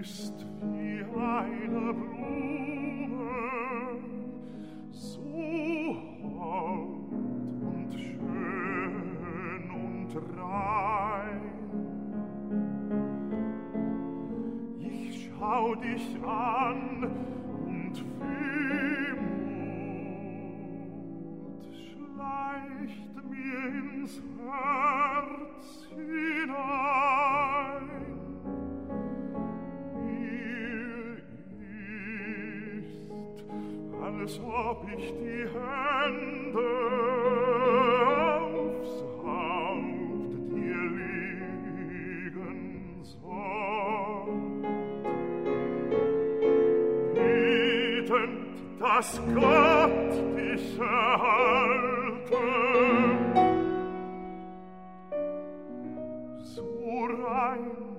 bist wie eine Blume, so hold und schön und rein. Ich schau dich an und Wehmut schleicht mir ins Herz hinein. Als ob ich die Hände aufs Haupt dir legen soll, bietend, dass Gott dich erhalte, so rein